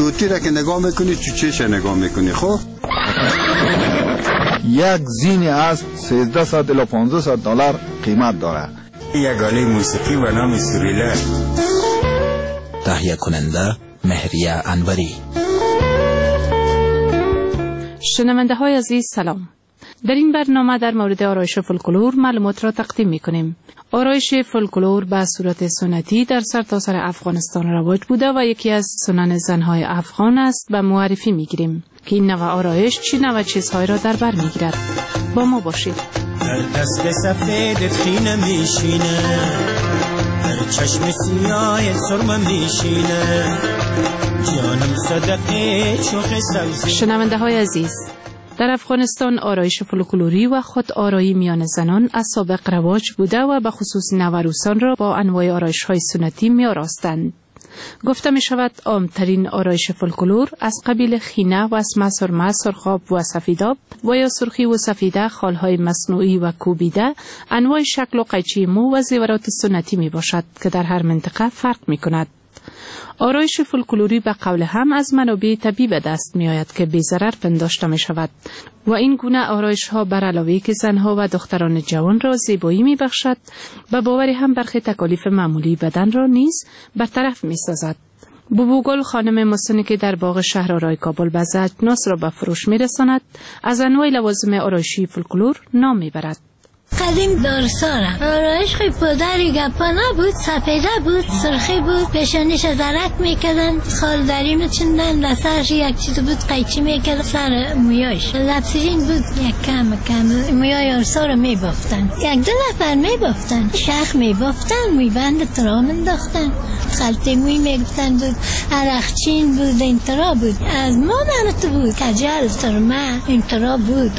توتی را که نگاه میکنی تو چش نگاه میکنی. خب یک زین اسب 1300 الی 1500 دلار قیمت داره. یک آله موسیقی به نام سوریلا. تهیه کننده مهریه انوری. شنونده های عزیز سلام. در این برنامه در مورد آرایش فولکلور معلومات را تقدیم می کنیم. آرایش فولکلور به صورت سنتی در سرتاسر افغانستان رواج بوده و یکی از سنن زنهای افغان است و معرفی می گیریم که این نوع آرایش چه نوع چیزهای را در بر می گیرد. با ما باشید. در دست سفیدت خینه میشینه، در چشم سیاه سرمه میشینه، جانم صدقه چوخ سبزی. شنونده های عزیز، در افغانستان آرایش فولکلوری و خود آرایی میان زنان از سابق رواج بوده و به خصوص نوروسان را با انواع آرایش های سنتی می آراستند. گفته می شود عامترین آرایش فولکلور از قبیل خینه و اسمه، سرمه، سرخاب و سفیداب و یا سرخی و سفیده، خالهای مصنوعی و کوبیده، انواع شکل و قیچی مو و زیورات سنتی می باشد که در هر منطقه فرق می کند. آرایش فولکلوری به قول هم از منابع طبیعی به دست می آید که بی‌ضرر پنداشته می شود و این گونه آرایش ها بر علاوه که زنها و دختران جوان را زیبایی می بخشد، به باوری هم برخی تکالیف معمولی بدن را نیز برطرف می سازد. بوبوگل خانم مسنی که در باغ شهرآرای کابل به اجناس را به فروش می رساند، از انواع لوازم آرایشی فولکلور نام می برد. قدیم دارسارم آرایش خیلی پدری گپا نبود، سپیده بود، سرخی بود، پیشانیش زرک میکردن، خال دری میچندن، لسرش یک چیز بود قیچی میکردن سر مویایش، لبسیرین بود یک کم مویای آرسار میبافتن، یک دو نفر میبافتن، شخ میبافتن، مویبند ترا منداختن، خلطه موی میگفتن بود، عرقچین بود، این ترا بود، از ما نمت بود، کجل سرمه این ترا بود.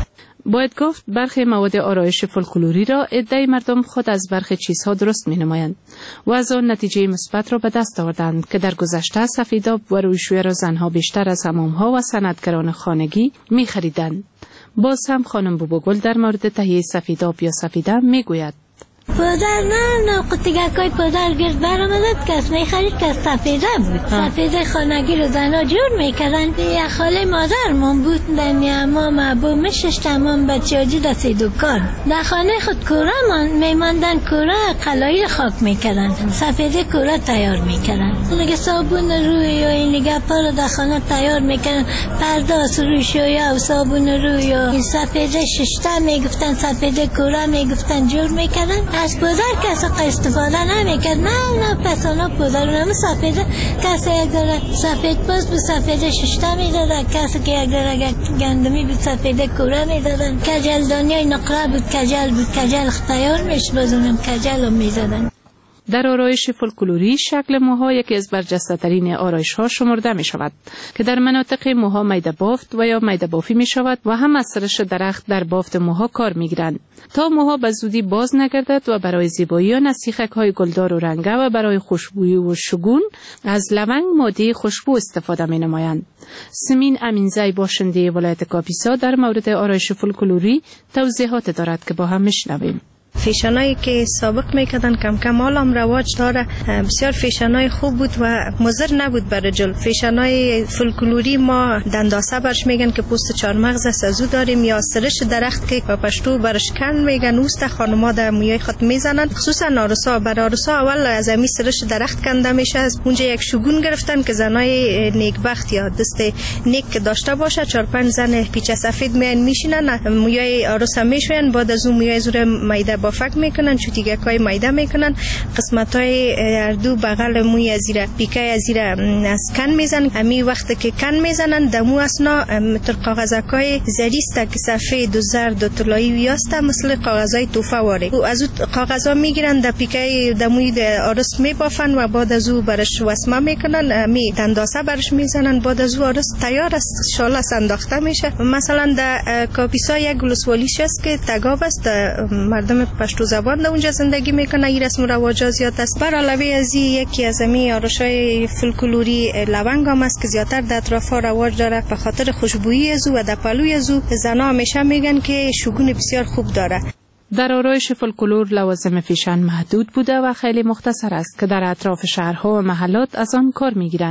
باید گفت برخی مواد آرایش فولکلوری را عده مردم خود از برخی چیزها درست می نمایند و از آن نتیجه مثبت را به دست آوردند که در گذشته سفیداب و رویشویی را زنها بیشتر از حمام‌ها و صنعتگران خانگی می خریدند. باز هم خانم بوبوگل در مورد تهیه سفیداب یا سفیده می گوید: پدر نه قطیگکای پدر گرد برامدد کس میخرید که سفیده بود. سفیده خانگی رو زنها جور میکردن. یه خاله مادرمون بود دمی امام ابو مشش تمام بچه ها جی دستی دکان در خانه خود کوره میماندن، کوره قلایی خاک میکردن، سفیده کوره تیار میکردن، نگه صابون روی یا این نگه پا رو در خانه تیار میکردن، پرداس روی شویا و صابون روی یا این سفیده ششته میگفتن، سفیده کوره میگفتن جور میکردن. از پودر کسی استفاده نمیکرد. نه پسانا پودر نمی سفیده کسی یک داره سفید پوست به سفیده ششته میدادن، کسی که یک داره گندمی به سفیده کوره میدادن، کجل دانیای نقره بود، کجل بود، کجل اختیار میشد بزنم کجل رو میدادن. در آرایش فولکلوری شکل موها یکی از برجسته ترین آرایش ها شمرده می شود که در مناطق موها میده بافت و یا میده بافی می شود و هم از سرش درخت در بافت موها کار می گیرند تا موها به زودی باز نگردد و برای زیبایی آن از سیخک های گلدار و رنگه و برای خوشبویی و شگون از لونگ ماده خوشبو استفاده می نمایند. سمین امینزی باشنده ولایت کاپیسا در مورد آرایش فولکلوری توضیحات دارد که با هم میشنویم. فیشانایی که سابق میکردن کم کم حال هم رواج داره، بسیار فیشانای خوب بود و مضر نبود برای جل. فیشانای فولکلوری ما دنداسه برش میگن که پوست چارمغز است از او داریم، یا سرش درخت که با پشتو برش کن میگن، اوست خانما در مویای خود میزنن، خصوصا آرسا. برای آرسا اول از امی سرش درخت کنده میشه، از اونجا یک شگون گرفتن که زنای نیکبخت یا دست نیک داشته باشه 4-5 زن پیچ سفید میان میشینن، مویای آرسا میشوین، بعد از اون مویای زور میده بافک میکنن، چوتیگکای میده میکنن، قسمتای اردو بغل موی ازیره پیکای ازیره از کن میزنن. امی وقت که کن میزنن دمو اسنا متر کاغذکای زریست که سفید و زرد و طلایی ویاسته مثل کاغذای توفه واره، و از او کاغذا میگیرن در پیکای دموی آرس میبافن و بعد از او برش وسمه میکنن، امی دنداسه برش میزنن، بعد از او آرس تیار است، شاله انداخته میشه. مثلا در کاپیسا یک ولسوالیش است که تگاو است، مردم پشتو زبان در اونجا زندگی میکنه، این رسم و رواج زیاد است. بر علاوه از یکی از امی آرایش‌های فولکلوری لونگ هم است که زیادتر در اطراف ها رواج داره به خاطر خوشبویی از او و در پلوی از او. زنها همیشه میگن که شگون بسیار خوب داره. در آرایش فولکلور لوازم فیشن محدود بوده و خیلی مختصر است که در اطراف شهرها و محلات از آن کار میگیرند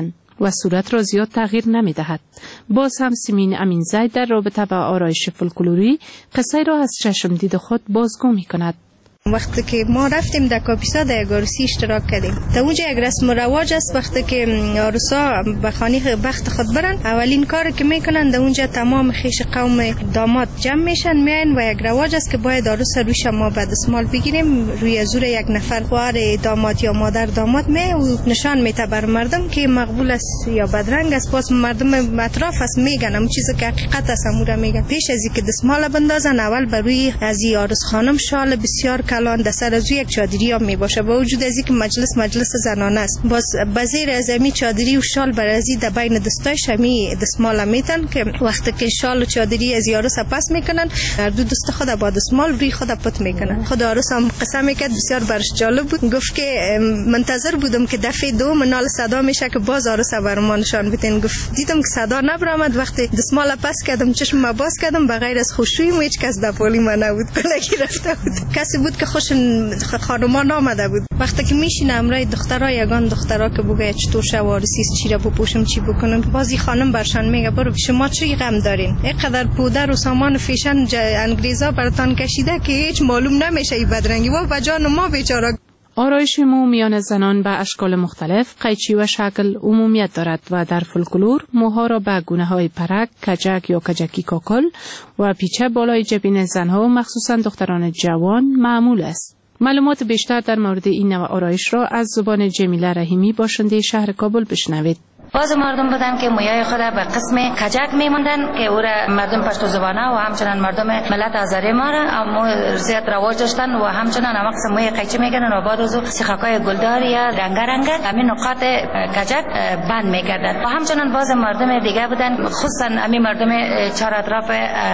و صورت را زیاد تغییر نمی دهد. باز هم سیمین امینزی در رابطه با آرایش فولکلوری قصه را از چشم دید خود بازگو می کند. وقتی که ما رفتیم در کاپیسا در یک عروسی اشتراک کردیم، در اونجا یک رسم و رواج است. وقتی که عروسا به خانه بخت خود برن، اولین کاری که میکنن در اونجا تمام خیش قوم داماد جمع میشن میاین و یک رواج است که باید عروس رویش ما به دستمال بگیریم، روی زور یک نفر خواهر داماد یا مادر داماد می و نشان میته بر مردم که مقبول است یا بدرنگ است. باز مردم اطراف است میگن اون چیزی که حقیقت است امورا میگن. پیش از اینکه دستمال بندازن اول بر روی از عروس خانم شال بسیار کلان در سر از یک چادری هم می باشه، با وجود از اینکه مجلس زنانه است. باز بزیر از امی چادری و شال بر ازی در بین دستایش همی دستمال میتن که وقتی که شال و چادری از عروس پس میکنن، هر دو دست خود با دستمال روی خود پت میکنن. خود عروس هم قصه میکرد، بسیار برش جالب بود. گفت که منتظر بودم که دفعه دوم نال صدا میشه که باز عروس برام نشان بدین. گفت دیدم که صدا نبرآمد، وقتی دستمال پس کردم چشم باز کردم، بغیر از خوشویی هیچ کس در پولی ما نبود. کلکی رفته بود. کسی بود که خوش خانمان آمده بود. وقتی که میشینه امرای دخترها، یگان دخترها که بگه چطور شب عروسی چی را بپوشم چی بکنم، بازی خانم برشان میگه برو شما چی غم دارین، اینقدر پودر و سامان فیشن انگلیزا براتان کشیده که هیچ معلوم نمیشه ای بدرنگی و جان ما بیچاره. آرایش مو میان زنان به اشکال مختلف، قیچی و شکل عمومیت دارد و در فولکلور موها را به گونه‌های پرک، کجک یا کجکی کاکل و پیچه بالای جبین زنها و مخصوصا دختران جوان معمول است. معلومات بیشتر در مورد این نوع آرایش را از زبان جمیله رحیمی باشنده شهر کابل بشنوید. باز مردم بودن که مویای خود به قسم کجک میموندن که او را مردم پشتو زبانه و همچنان مردم ملت آذری ما را زیاد رواج داشتن و همچنان هم قسم موی قیچی میکردن و بعد از سیخکای گلدار یا رنگ همین نقاط کجک بند میکردن. و همچنان باز مردم دیگه بودن، خصوصا همین مردم چهار اطراف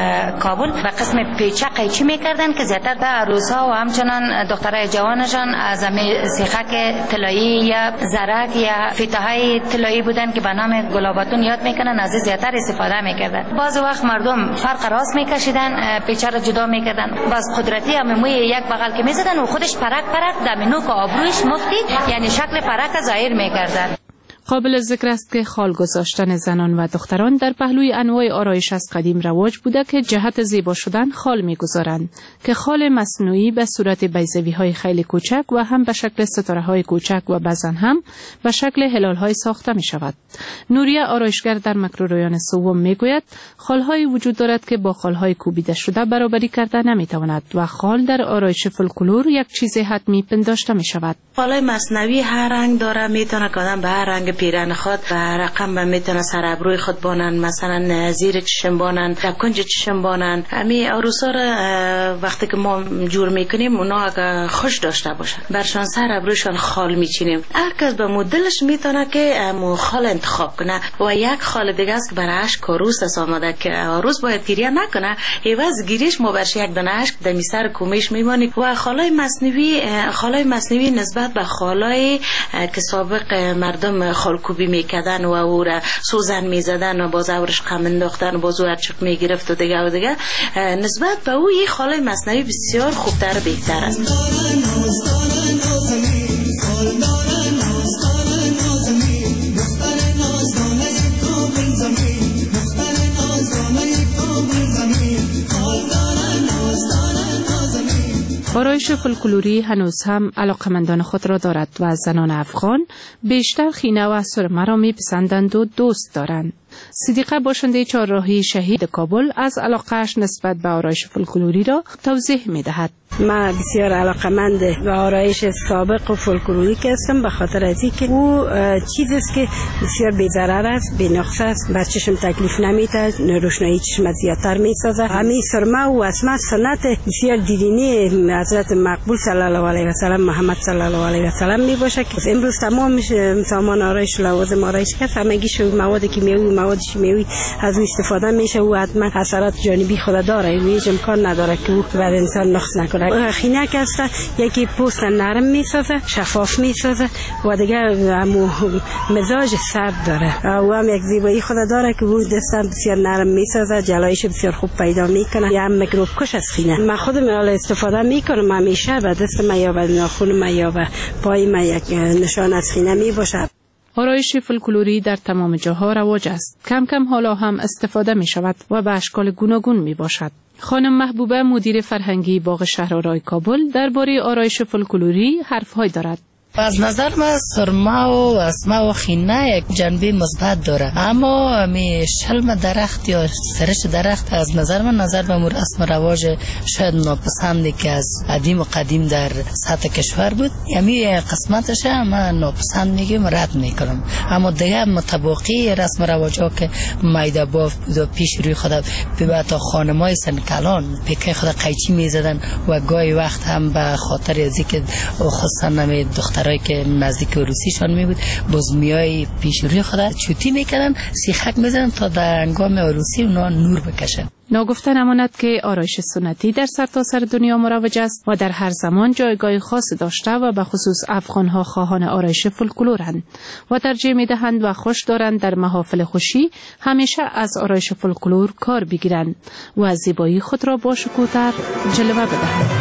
کابل به قسم پیچه قیچی میکردن که زیادتر در عروس‌ها و همچنان دخترای جوانشان از همین سیخک طلایی یا زرک یا فیته‌های طلایی بودن که به نام گلاباتون یاد میکنن، از زیادتر استفاده میکردن. بعض وقت مردم فرق راست میکشیدن، پیچه را جدا میکردن. باز قدرتی هم موی یک بغل که میزدن و خودش پرک دمینوک و آبرویش مفتی، یعنی شکل پرک ظاهر میکردن. قابل ذکر است که خال گذاشتن زنان و دختران در پهلوی انواع آرایش از قدیم رواج بوده که جهت زیبا شدن خال میگذارند که خال مصنوعی به صورت بیضوی‌های خیلی کوچک و هم به شکل ستاره‌های کوچک و بعضن هم به شکل هلال‌های ساخته می شود. نوریه آرایشگر در مکروریان سوم میگوید خال‌های وجود دارد که با خال‌های کوبیده شده برابری کرده نمیتواند و خال در آرایش فولکلور یک چیز حتمی پنداشته می شود. خال‌های مصنوعی هر رنگ داره، میتونه کدام به هر رنگ پیرن خود و رقم میتونه سر ابروی خود بانن، مثلا زیر چشم بانن، در کنج چشم بانن. همین عروسا را وقتی که ما جور میکنیم اونا اگه خوش داشته باشن برشان سر ابرویشان خال میچینیم. هر کس به مدلش میتونه که خال انتخاب کنه و یک خال دیگه است که برای اشک عروس است آمده که عروس باید گریه نکنه، عوض گریش ما برش یک دانه اشک در سر کومیش میمانی. و خالای مصنوعی نسبت به خالای که سابق مردم خالکوبی میکردن و او را سوزن میزدن و باز اورش قم انداختن و باز او ارچق میگرفت و دیگه نسبت به او این خالای مصنوعی بسیار خوبتر و بهتر است. آرایش فولکلوری هنوز هم علاقمندان خود را دارد و زنان افغان بیشتر خینه و سرمه را میپسندند و دوست دارند. صدیقه باشنده چهارراهی شهید کابل از علاقهش نسبت به آرایش فولکلوری را توضیح میدهد. من بسیار علاقمند به آرایش سابق و فولکلوری هستم، به خاطر از اینکه او چیزی است که بسیار بی‌ضرر است، بی‌نقص است، بر چشم تکلیف نمیده، روشنایی چشم زیادتر میسازه. همین سرمه و اسمه سنت بسیار دیرینی حضرت مقبول صلی الله علیه و سلم، محمد صلی الله علیه و سلم میباشه که امروز تمام سامان آرایش لوازم آرایش که همگیش مواد کیمیایی و مواد شیمیایی از او استفاده میشه و حتما اثرات جانبی خود داره و هیچ امکان نداره که او بر انسان نقص نکنه. خینک است، یکی پوست نرم میسازه، شفاف میسازه و دیگه مزاج سرد داره و هم یک زیبایی خود داره که او دستم بسیار نرم میسازه، جلایش بسیار خوب پیدا میکنه، یا هم میکروب کش از خینه. من خودم استفاده میکنم همیشه، به دست من یا به ناخن من یا به پای من یک نشان از خینه میباشه. آرایش فولکلوری در تمام جاها رواج است. کم کم حالا هم استفاده می شود و به اشکال گوناگون می باشد. خانم محبوبه مدیر فرهنگی باغ شهرآرای کابل درباره آرایش فولکلوری حرف‌های دارد. از نظر من سرما و اسما و خینه یک جنبه مثبت داره، اما می شلم درخت یا سرش درخت از نظر من نظر به رسم رواج شاید ناپسندی که از قدیم و قدیم در سطح کشور بود، یعنی قسمتش من ناپسند میگم، رد میکنم. اما دیگه متباقی رسم رواج ها که میده باف بود و پیش روی خود به تا خانمای سنکلان پیکه خود قیچی میزدن و گاهی وقت هم به خاطر از اینکه خصوصا نمی دخترایی که نزدیک روسیشان می بود بزمیای پیش روی خود چوتی میکردن، سیخک میزدن تا در انگام عروسی اونا نور بکشن. ناگفته نماند که آرایش سنتی در سرتاسر دنیا مروج است و در هر زمان جایگاه خاص داشته و به خصوص افغانها خواهان آرایش فولکلورند و ترجیح میدهند و خوش دارند در محافل خوشی همیشه از آرایش فولکلور کار بگیرند و از زیبایی خود را با شکوه‌تر جلوه بدهند.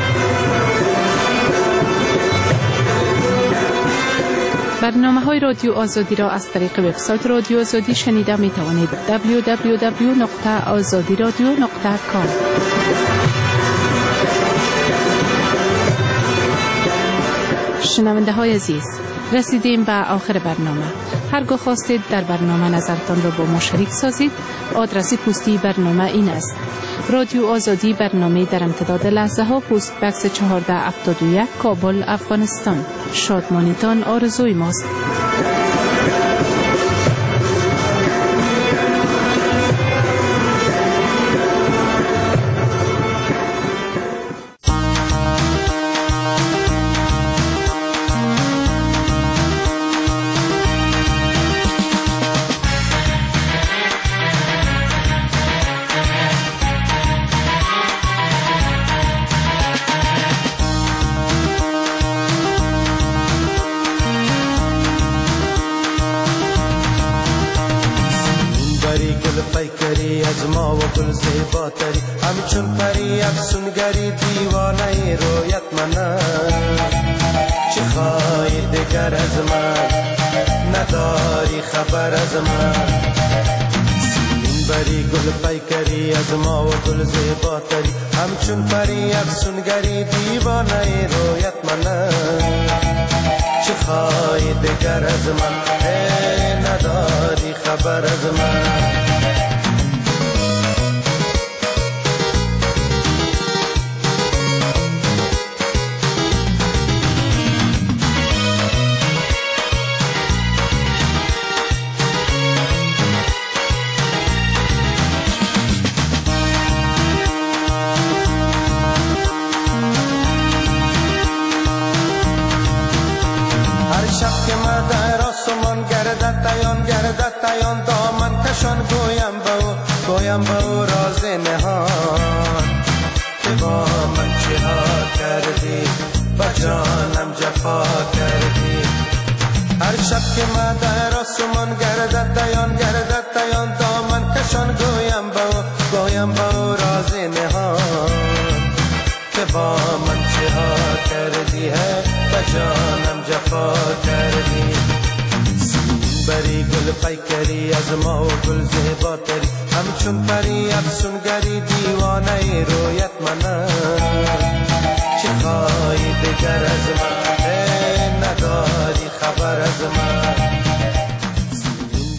برنامه‌های رادیو آزادی را از طریق وبسایت رادیو آزادی شنیده می توانید. www.azadiradio.com. شنونده های عزیز، رسیدیم به آخر برنامه. هرگاه خواستید در برنامه نظرتان را با ما شریک سازید، آدرس پستی برنامه این است: رادیو آزادی، برنامه در امتداد لحظه ها، پست بکس 1471، کابل، افغانستان. شادمانیتان آرزوی ماست. پیکری از ما و گل زیباتری، همچون پری افسونگری دیوانه رویت منم. چه خواهی دگر از من، نداری خبر از من. این بری گل پیکری از ما و گل زیباتری، همچون پری افسونگری دیوانه رویت منم. چه خواهی دگر از من، نداری خبر از من. شب که من در آسمان گردد تایان دامن کشان گویم به او راز نهان. که با من چه ها کردی، با جانم جفا کردی. هر شب که من در آسمان گردد تایان دامن کشان گویم به او راز نهان. که با من چه ها کردی ہے، با جانم جفا کردی. بری گل پیکری از ما و گل زیباتری، همچون پری افسونگری دیوانه رویت منم. چه خواهی دگر از من، نداری خبر از من.